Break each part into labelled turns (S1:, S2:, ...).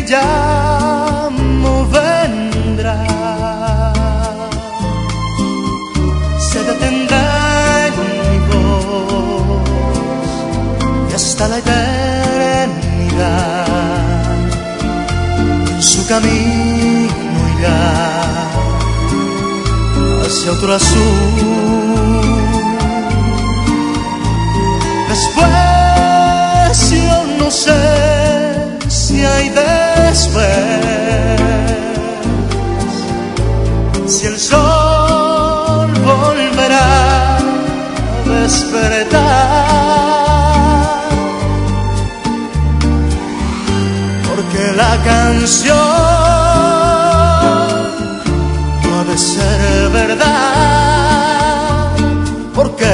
S1: llamo vendrá, se detendrá en mi voz y hasta la eternidad su camino irá hacia otro azul. Después yo no sé si hay después, si el sol volverá a despertar, porque la canción no ha de ser verdad, porque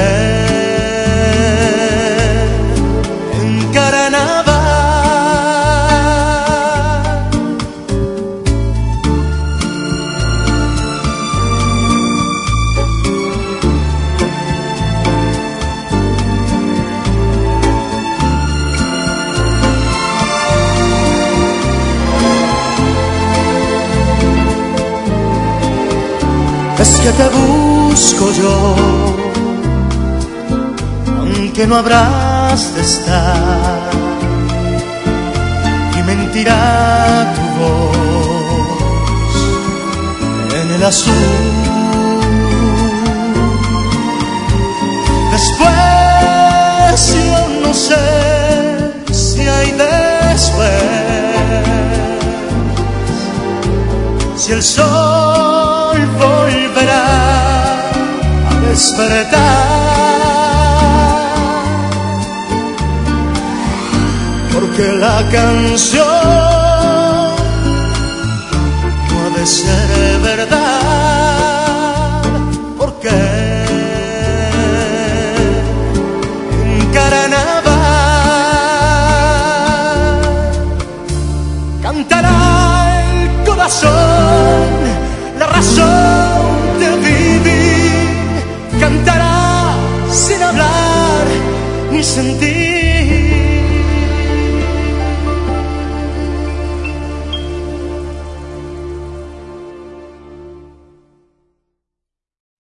S1: es que te busco yo, aunque no habrás de estar, y mentirá tu voz en el azul. Después yo no sé si hay después, si el sol volverá a despertar, porque la canción no ha de ser verdad, porque en carnaval cantará el corazón, la razón de vivir, cantará sin hablar ni sentir.